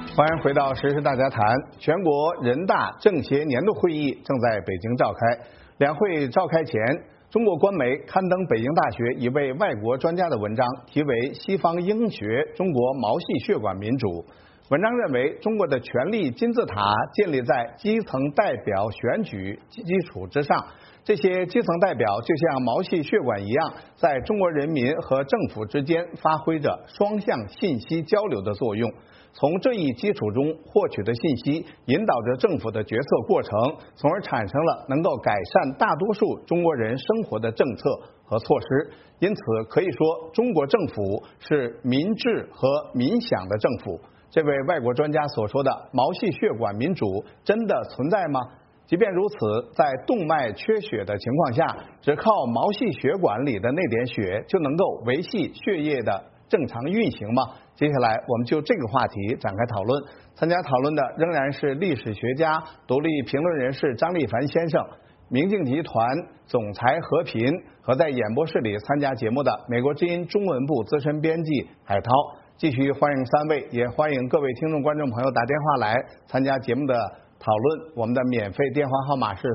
欢迎回到时事大家谈。全国人大政协年度会议正在北京召开。两会召开前，中国官媒刊登北京大学一位外国专家的文章，题为《西方英学：中国毛细血管民主》。文章认为，中国的权力金字塔建立在基层代表选举基础之上，这些基层代表就像毛细血管一样，在中国人民和政府之间发挥着双向信息交流的作用。从这一基础中获取的信息，引导着政府的决策过程，从而产生了能够改善大多数中国人生活的政策和措施。因此，可以说，中国政府是民治和民享的政府。这位外国专家所说的毛细血管民主真的存在吗？即便如此，在动脉缺血的情况下，只靠毛细血管里的那点血就能够维系血液的正常运行吗？接下来我们就这个话题展开讨论。参加讨论的仍然是历史学家、独立评论人士张立凡先生，明镜集团总裁何平，和在演播室里参加节目的美国之音中文部资深编辑海涛。继续欢迎三位，也欢迎各位听众观众朋友打电话来参加节目的讨论。我们的免费电话号码是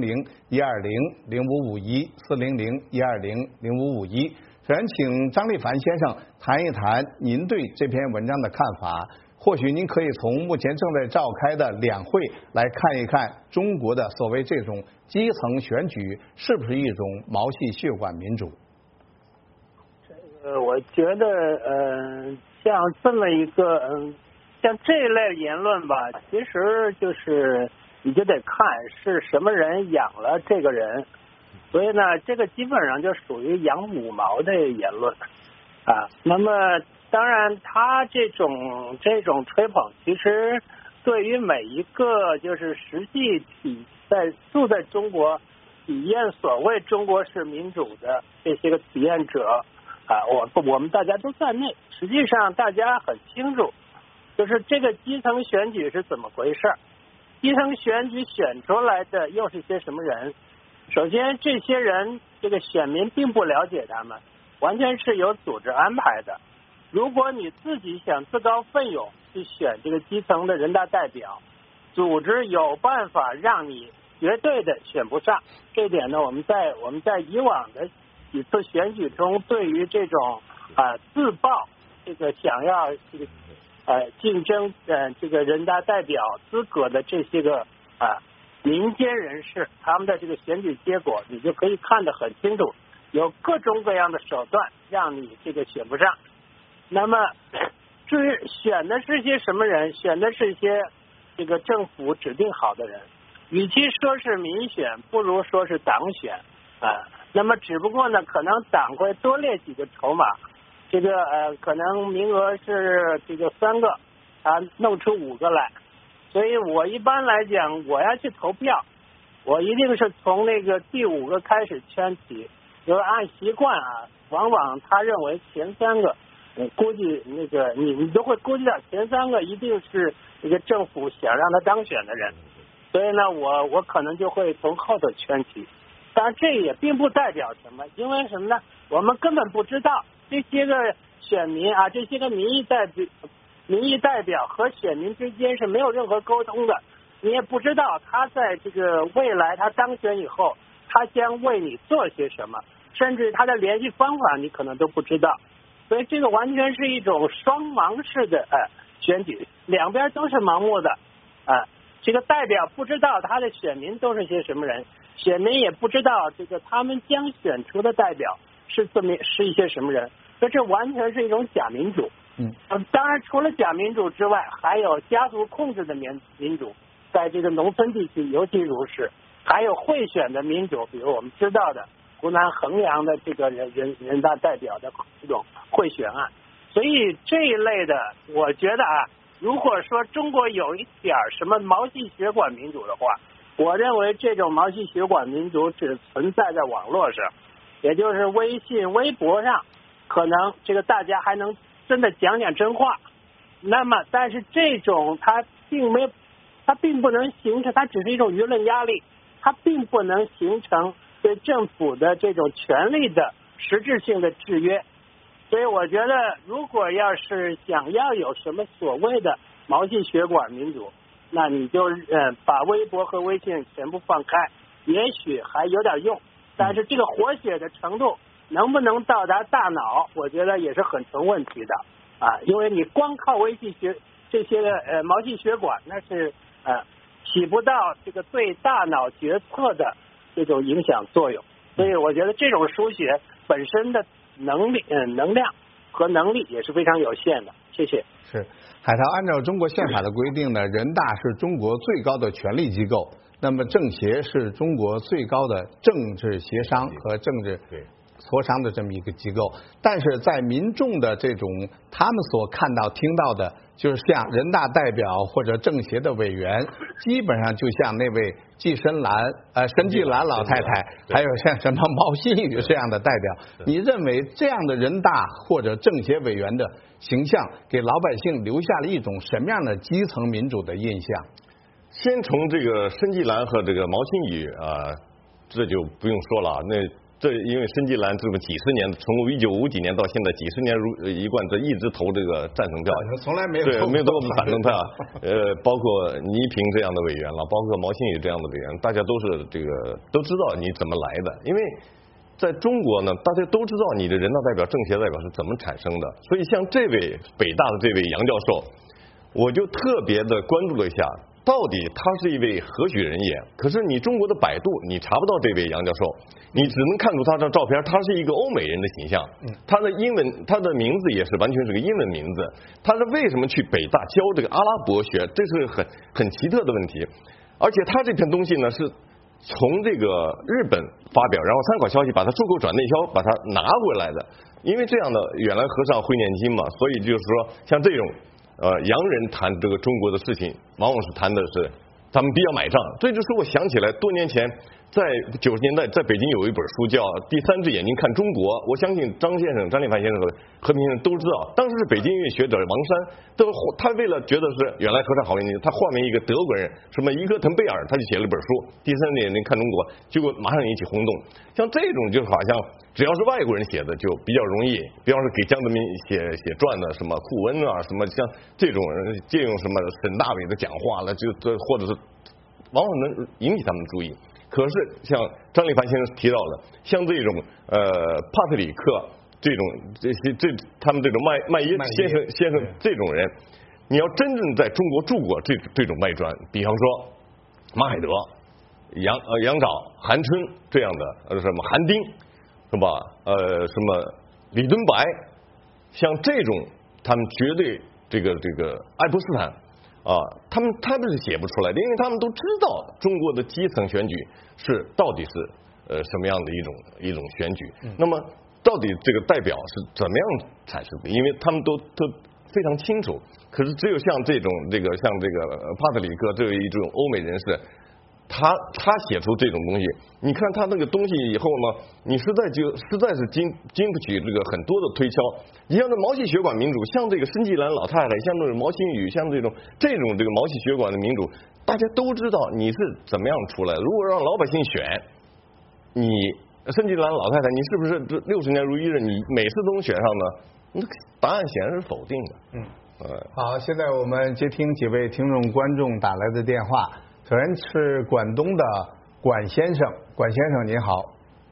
400-120-0551，400-120-0551。首先请张立凡先生谈一谈您对这篇文章的看法。或许您可以从目前正在召开的两会来看一看中国的所谓这种基层选举是不是一种毛细血管民主。 我觉得像这么一个像这一类言论吧，其实就是你就得看是什么人养了这个人，所以呢，这个基本上就属于养母毛的言论啊。那么当然，他这种吹捧，其实对于每一个就是实际住在中国体验所谓中国式民主的这些个体验者啊，我们大家都在内。实际上大家很清楚，就是这个基层选举是怎么回事，基层选举选出来的又是些什么人。首先，这些人这个选民并不了解他们，完全是有组织安排的。如果你自己想自告奋勇去选这个基层的人大代表，组织有办法让你绝对的选不上。这点呢，我们在以往的几次选举中，对于这种自曝这个想要这个竞争这个人大代表资格的这些个民间人士，他们的这个选举结果，你就可以看得很清楚，有各种各样的手段让你这个选不上。那么至于选的是些什么人，选的是一些这个政府指定好的人，与其说是民选，不如说是党选那么只不过呢，可能党会多列几个筹码，这个可能名额是这个3个，弄出5个来。所以我一般来讲，我要去投票，我一定是从那个第5个开始圈起，就是按习惯往往他认为前3个，估计那个你都会估计到前3个一定是这个政府想让他当选的人，所以呢，我可能就会从后头圈起。当然这也并不代表什么，因为什么呢？我们根本不知道这些个选民这些个民意代表和选民之间是没有任何沟通的，你也不知道他在这个未来他当选以后，他将为你做些什么，甚至他的联系方法你可能都不知道。所以这个完全是一种双盲式的选举，两边都是盲目的这个代表不知道他的选民都是些什么人，选民也不知道这个他们将选出的代表是一些什么人，所以这完全是一种假民主。当然除了假民主之外，还有家族控制的民主，在这个农村地区尤其如是，还有贿选的民主，比如我们知道的湖南衡阳的这个人大代表的这种贿选案。所以这一类的，我觉得如果说中国有一点什么毛细血管民主的话，我认为这种毛细血管民主只存在在网络上，也就是微信、微博上，可能这个大家还能真的讲真话。那么，但是这种它并不能形成，它只是一种舆论压力，它并不能形成对政府的这种权力的实质性的制约。所以我觉得，如果要是想要有什么所谓的毛细血管民主，那你就把微博和微信全部放开，也许还有点用，但是这个活血的程度能不能到达大脑，我觉得也是很成问题的啊，因为你光靠微细血这些毛细血管，那是起不到这个对大脑决策的这种影响作用，所以我觉得这种输血本身的能量和能力也是非常有限的。谢谢。 是海涛，按照中国宪法的规定呢，人大是中国最高的权力机构，那么政协是中国最高的政治协商和政治磋商的这么一个机构，但是在民众的这种他们所看到听到的，就是像人大代表或者政协的委员，基本上就像那位申纪兰老太太，还有像什么毛新宇这样的代表，你认为这样的人大或者政协委员的形象给老百姓留下了一种什么样的基层民主的印象？ 先从这个申纪兰和这个毛新宇这就不用说了，这因为申纪兰这么几十年，从1950几年到现在几十年如一贯，这一直投这个赞成票， 从来没有没有投反对票。包括倪萍这样的委员了，包括毛新宇这样的委员，大家都是这个都知道你怎么来的，因为在中国呢，大家都知道你的人大代表、政协代表是怎么产生的，所以像这位北大的这位杨教授，我就特别的关注了一下。到底他是一位何许人也？可是你中国的百度你查不到这位杨教授，你只能看出他的照片，他是一个欧美人的形象。他的他的名字也是完全是个英文名字。他是为什么去北大教这个阿拉伯学？这是很奇特的问题。而且他这篇东西呢是从这个日本发表，然后参考消息把它出口转内销，把它拿回来的。因为这样的原来和尚会念经嘛，所以就是说像这种。洋人谈这个中国的事情，往往是谈的是他们比较买账。这就是我想起来，多年前在90年代，在北京有一本书叫《第三只眼睛看中国》，我相信张立凡先生和和平先生都知道，当时是北京音乐学者王山，他为了觉得是原来和尚好念经，他换了一个德国人，什么伊格滕贝尔，他就写了一本书《第三只眼睛看中国》，结果马上引起轰动。像这种就好像只要是外国人写的就比较容易，比方说给江泽民写传的什么库恩啊，什么像这种人借用什么沈大伟的讲话了，或者是往往能引起他们的注意。可是像张立凡先生提到的，像这种帕特里克这种他们这种麦耶先生这种人，你要真正在中国住过这种外专，比方说马海德、杨钊、韩春这样的什么韩丁是吧？什么李敦白，像这种他们绝对这个爱泼斯坦。他们是写不出来的，因为他们都知道中国的基层选举是到底是什么样的一种选举，那么到底这个代表是怎么样产生的？因为他们都非常清楚。可是只有像这种像这个帕特里克这一种欧美人士，他写出这种东西，你看他那个东西以后呢，你实在是经不起这个很多的推敲。你像这毛细血管民主，像这个申纪兰老太太，像这种毛新宇，像这种毛细血管的民主，大家都知道你是怎么样出来的。如果让老百姓选，你申纪兰老太太，你是不是这60年如一日，你每次都能选上呢？那答案显然是否定的。 好，现在我们接听几位听众观众打来的电话。首先是广东的管先生，管先生您好。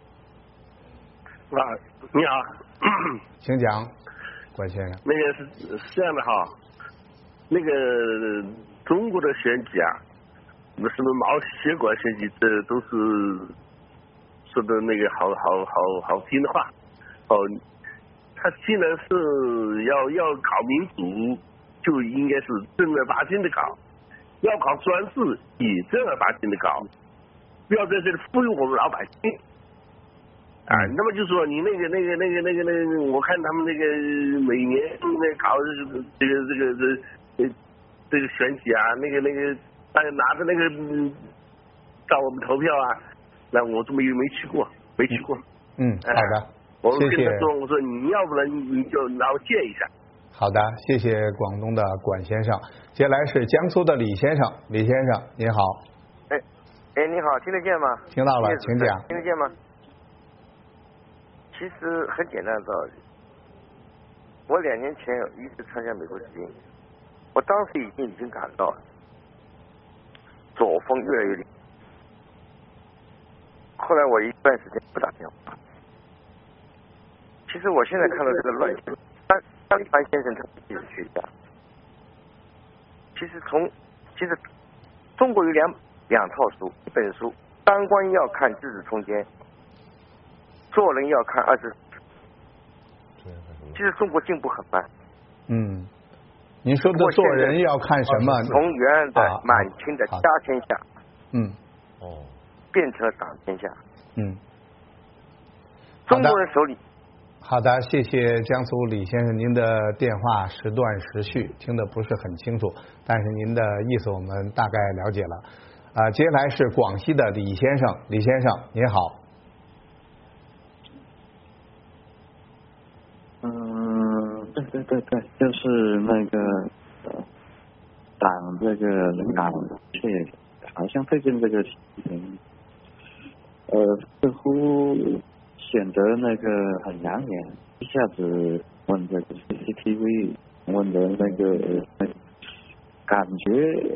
你好， 请讲，管先生。 那个是这样的哈，那个中国的选举啊，什么毛细血管选举，这都是说的那个好听的话。他既然是要搞民主，就应该是正儿八经的搞。要搞专制也正儿八经的搞，不要在这里忽悠我们老百姓。那么就说你那个，我看他们那个每年搞这个选举啊，那个大家拿着那个找我们投票啊，那我这么没去过。 好的， 我跟他说，我说你要不然你就拿我借一下。 好的，谢谢广东的管先生。接下来是江苏的李先生，李先生您好。 你好，听得见吗？ 听到了，请讲。 听得见吗？其实很简单的道理。我2年前一直参加美国之音， 我当时已经感到左风越来越厉害。后来我一段时间不打电话。其实我现在看到这个乱象，张一凡先生他是历史学家。其实中国有两套书，一本书当官要看《资治通鉴》，做人要看24。其实中国进步很慢。 您说的做人要看什么？ 从原来的满清的家天下，变成了党天下。中国人手里。 好的，谢谢江苏李先生，您的电话时断时续，听得不是很清楚，但是您的意思我们大概了解了。接下来是广西的李先生，李先生您好。 对，就是那个党这个领导好像最近这个情形，似乎显得那个很养眼，一下子问这个 CCTV， 问的那个感觉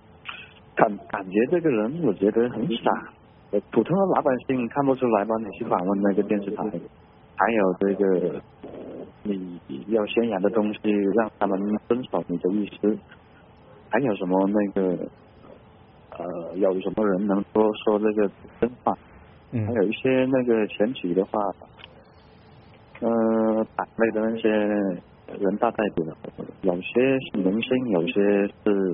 这个人我觉得很傻，普通的老百姓看不出来吧？你去访问那个电视台，还有这个你要宣扬的东西，让他们遵守你的意思，还有什么那个有什么人能说这个真话？还有一些那个选举的话，党内的那些人大代表，有些是明星，有些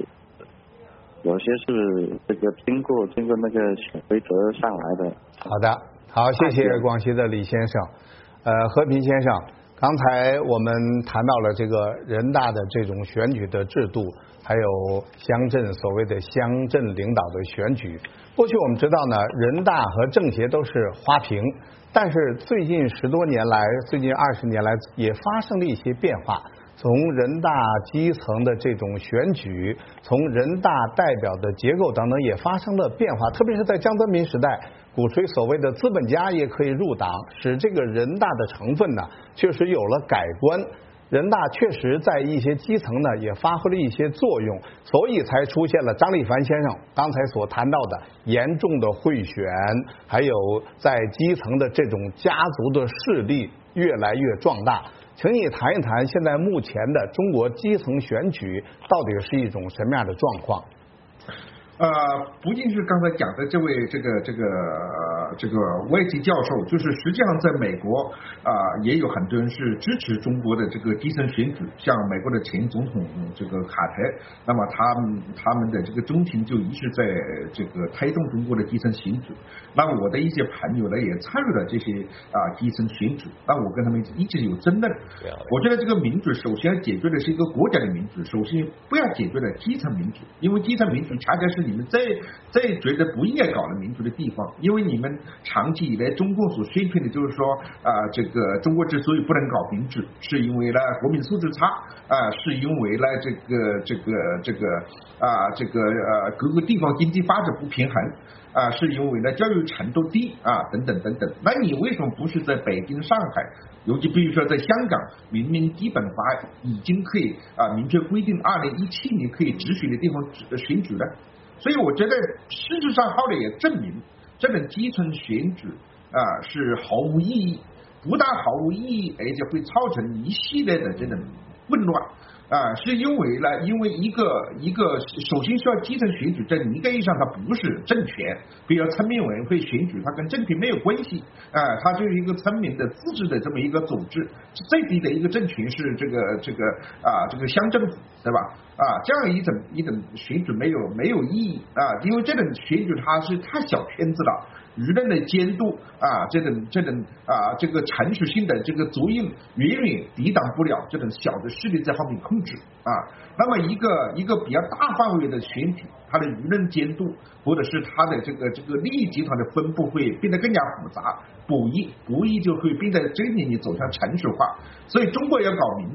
是这个经过那个潜规则上来的。 好的，好，谢谢广西的李先生。和平先生，刚才我们谈到了这个人大的这种选举的制度，还有乡镇所谓的乡镇领导的选举。过去我们知道呢，人大和政协都是花瓶，但是最近10多年来，最近20年来也发生了一些变化。从人大基层的这种选举，从人大代表的结构等等也发生了变化，特别是在江泽民时代，鼓吹所谓的资本家也可以入党，使这个人大的成分呢确实有了改观。人大确实在一些基层呢也发挥了一些作用，所以才出现了张立凡先生刚才所谈到的严重的贿选，还有在基层的这种家族的势力越来越壮大。请你谈一谈现在目前的中国基层选举到底是一种什么样的状况？ 不仅是刚才讲的这位这个外籍教授，就是实际上在美国也有很多人是支持中国的这个基层选举，像美国的前总统这个卡特，那么他们的这个中情就一直在这个推动中国的基层选举。那我的一些朋友呢也参与了这些基层选举，那我跟他们一直有争论。我觉得这个民主首先要解决的是一个国家的民主，首先不要解决的基层民主，因为基层民主恰恰是你们最觉得不应该搞的民主的地方，因为你们长期以来中共所宣传的就是说这个中国之所以不能搞民主，是因为呢国民素质差是因为呢各个地方经济发展不平衡是因为呢教育程度低等等等等。那你为什么不是在北京、上海，尤其比如说在香港，明明基本法已经可以明确规定2017年可以直选的地方选举呢？所以我觉得事实上后来也证明，这种基层选举是毫无意义，不但毫无意义，而且会造成一系列的这种混乱是因为呢，因为一个首先需要基层选举，在严格意义上它不是政权，比如村民委员会选举，它跟政权没有关系它就是一个村民的自治的这么一个组织，最低的一个政权是这个乡政府，对吧？这样一种选举没有意义因为这种选举它是太小圈子了，舆论的监督这个程序性的这个作用远远抵挡不了这种小的势力在方面控制那么一个比较大范围的选举，它的舆论监督或者是它的这个利益集团的分布会变得更加复杂，博弈就会变得真正的走向程序化。所以中国要搞民主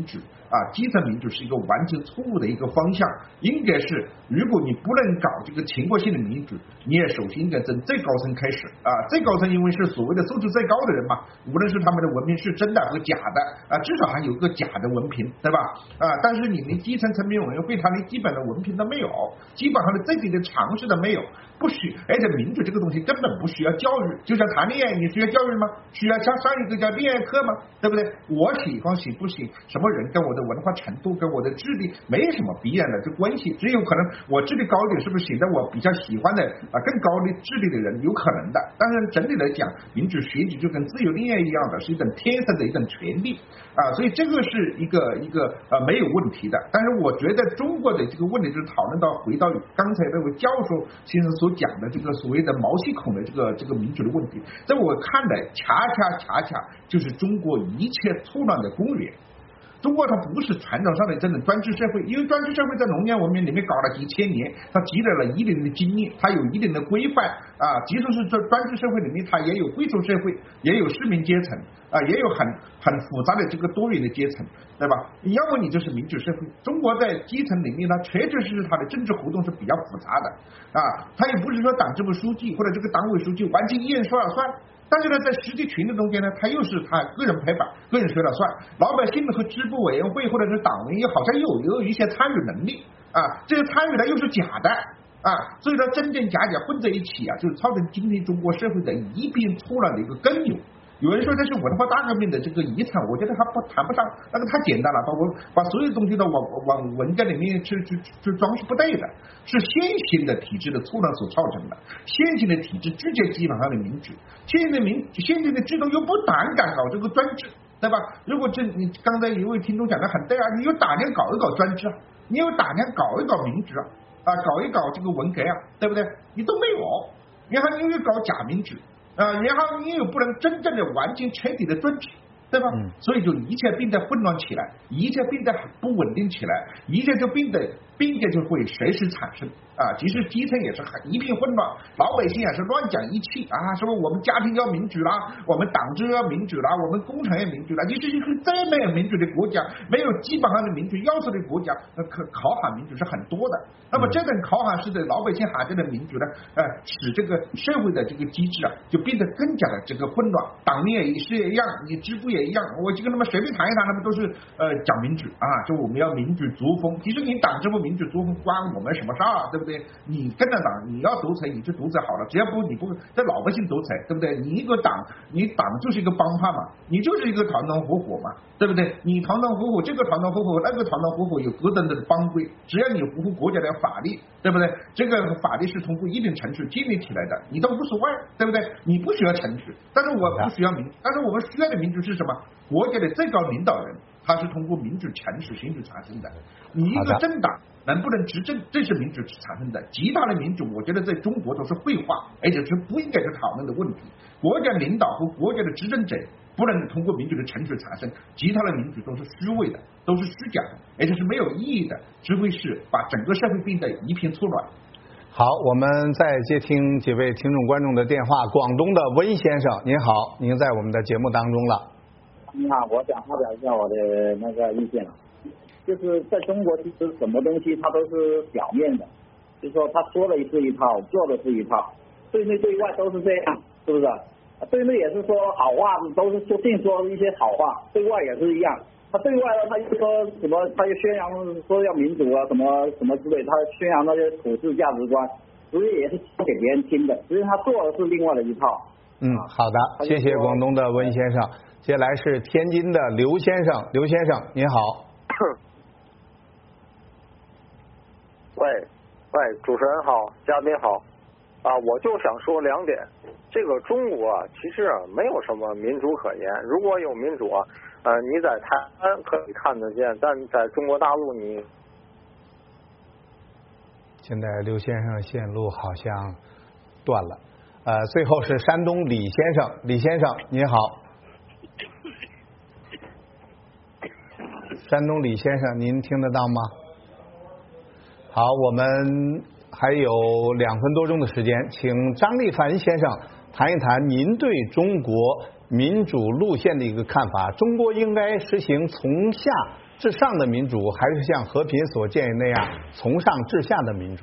基层民主是一个完全错误的一个方向，应该是如果你不能搞这个全国性的民主，你也首先应该从最高层开始最高层因为是所谓的素质最高的人嘛，无论是他们的文凭是真的和假的至少还有个假的文凭，对吧但是你连基层层面委员会他连基本的文凭都没有，基本上的最低的常识都没有，不需而且民主这个东西根本不需要教育，就像谈恋爱你需要教育吗？需要上一个叫恋爱课吗？对不对？我喜欢喜不喜什么人跟我的文化程度跟我的智力没什么必然的这关系，只有可能我智力高一点是不是显得我比较喜欢的更高的智力的人有可能的，但是整体来讲民主选举就跟自由恋爱一样的是一种天生的一种权利所以这个是一个没有问题的。但是我觉得中国的这个问题就是讨论到回到刚才那位教授先生所讲的这个所谓的毛细孔的这个民主的问题，在我看来恰恰就是中国一切错乱的根源。中国它不是传统上的这种专制社会，因为专制社会在农业文明里面搞了几千年，它积累了一定的经验，它有一定的规范即使是在专制社会里面，它也有贵族社会，也有市民阶层也有很复杂的这个多元的阶层，对吧？要么你就是民主社会，中国在基层里面呢，确实它的政治活动是比较复杂的它也不是说党支部书记或者这个党委书记完全一人说了算。但是呢，在实际群的中间呢，他又是他个人拍板，个人说了算。老百姓和支部委员会或者是党员好像又有一些参与能力这个参与呢又是假的所以说真真假假混在一起就是造成今天中国社会的一片错乱的一个根由。有人说这是文化大革命的这个遗产，我觉得还谈不上，那个太简单了，把所有东西都往文件里面去装是不对的，是先行的体制的错乱所造成的。先行的体制直接基本上的民主，现在的制度又不胆敢搞这个专制，对吧？如果你刚才一位听众讲的很对你有胆量搞一搞专制你有胆量搞一搞民主搞一搞这个文革对不对？你都没有，然后你又搞假民主然后你又不能真正的完全彻底的专制，对吧？所以就一切变得混乱起来，一切变得不稳定起来，一切就变得就会随时产生其实基层也是一片混乱，老百姓也是乱讲一气什么我们家庭要民主啦，我们党制要民主啦，我们工厂要民主啦。你这是再没有民主的国家，没有基本上的民主要素的国家，考喊民主是很多的。那么这种考喊式的老百姓喊这个民主呢使这个社会的这个机制就变得更加的这个混乱。党内也是一样，你支部也一样，我就跟他们随便谈一谈，他们都是讲民主就我们要民主作风。其实你党支部民主作风关我们什么事对不对？你跟着党，你要独裁你就独裁好了，只要你不在老百姓独裁，对不对？你一个党，你党就是一个帮派嘛，你就是一个团团伙伙嘛，对不对？你团团伙伙，这个团团伙伙，那个团团伙伙有各等的帮规，只要你符合国家的法律，对不对？这个法律是通过一定程序建立起来的，你都无所谓，对不对？你不需要程序，但是我不需要民主，但是我们需要的民主是什么？国家的最高领导人他是通过民主程序形成产生的，你一个政党能不能执政，这是民主产生的。其他的民主我觉得在中国都是废话，而且是不应该去讨论的问题。国家领导和国家的执政者不能通过民主的程序产生，其他的民主都是虚伪的，都是虚假的，而且是没有意义的，只会是把整个社会变得一片错乱。 好，我们再接听几位听众观众的电话。广东的温先生您好，您在我们的节目当中了。 你好，我想发表一下我的那个意见就是在中国其实什么东西它都是表面的，就是说他说的是一套，做的是一套，对内对外都是这样，是不是？对内也是说好话，都是净说一些好话，对外也是一样。他对外呢，他又说什么，他又宣扬说要民主什么什么之类，他宣扬那些普世价值观，实际也是说给别人听的，实际他做的是另外的一套。 好的，谢谢广东的温先生。接下来是天津的刘先生，刘先生您好。 喂，主持人好，嘉宾好我就想说两点。这个中国其实没有什么民主可言，如果有民主你在台湾可以看得见，但在中国大陆你现在刘先生线路好像断了最后是山东李先生，李先生您好。山东李先生您听得到吗？好，我们还有2分多钟的时间，请张立凡先生谈一谈您对中国民主路线的一个看法。中国应该实行从下至上的民主，还是像和平所建议那样从上至下的民主？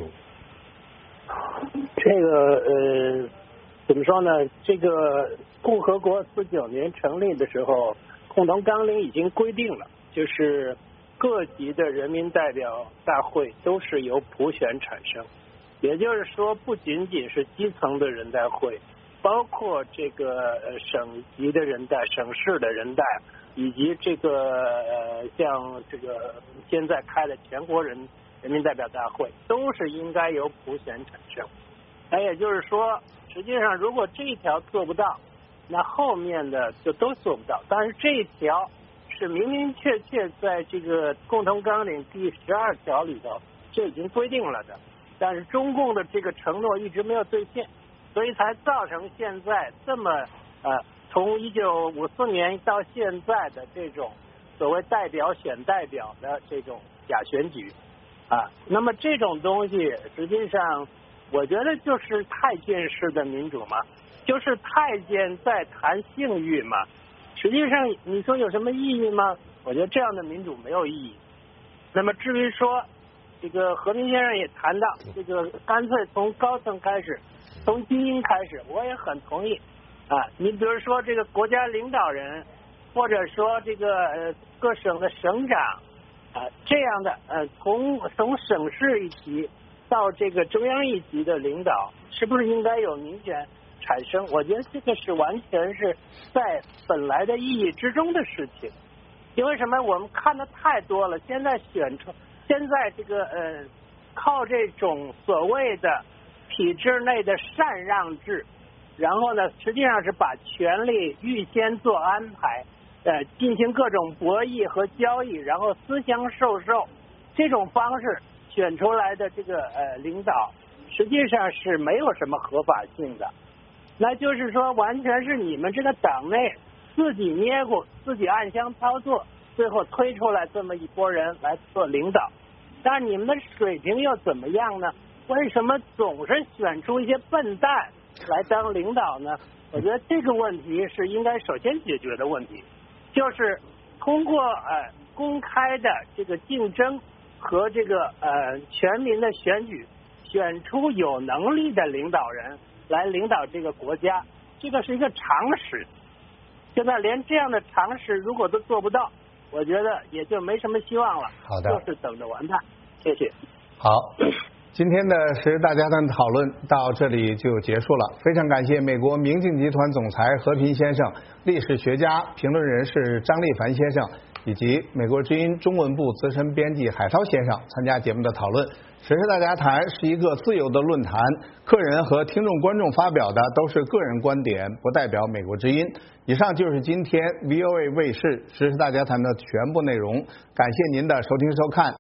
这个怎么说呢？这个共和国49年成立的时候，共同纲领已经规定了，就是各级的人民代表大会都是由普选产生，也就是说，不仅仅是基层的人大会，包括这个省级的人大、省市的人大，以及这个像这个现在开的全国人民代表大会，都是应该由普选产生。那也就是说，实际上如果这一条做不到，那后面的就都做不到。但是这一条是明明确确在这个共同纲领第12条里头就已经规定了的，但是中共的这个承诺一直没有兑现，所以才造成现在这么从1954年到现在的这种所谓代表选代表的这种假选举啊。那么这种东西实际上我觉得就是太监式的民主嘛，就是太监在谈性欲嘛。实际上你说有什么意义吗？我觉得这样的民主没有意义。那么至于说这个和平先生也谈到这个干脆从高层开始，从精英开始，我也很同意啊。你比如说这个国家领导人，或者说这个各省的省长啊，这样的从省市一级到这个中央一级的领导，是不是应该有民选产生？我觉得这个是完全是在本来的意义之中的事情。因为什么？我们看的太多了，现在这个靠这种所谓的体制内的禅让制，然后呢，实际上是把权力预先做安排，进行各种博弈和交易，然后私相授受，这种方式选出来的这个领导，实际上是没有什么合法性的。那就是说，完全是你们这个党内自己捏咕，自己暗箱操作，最后推出来这么一拨人来做领导。但是你们的水平又怎么样呢？为什么总是选出一些笨蛋来当领导呢？我觉得这个问题是应该首先解决的问题，就是通过公开的这个竞争和这个全民的选举，选出有能力的领导人来领导这个国家，这个是一个常识。现在连这样的常识如果都做不到，我觉得也就没什么希望了。 好的， 就是等着完蛋。谢谢。 好，今天的时事大家谈讨论到这里就结束了。非常感谢美国明镜集团总裁和平先生、历史学家、评论人士张立凡先生以及美国之音中文部资深编辑海涛先生参加节目的讨论。时事大家谈是一个自由的论坛，客人和听众观众发表的都是个人观点，不代表美国之音。以上就是今天 VOA 卫视时事大家谈的全部内容，感谢您的收听收看。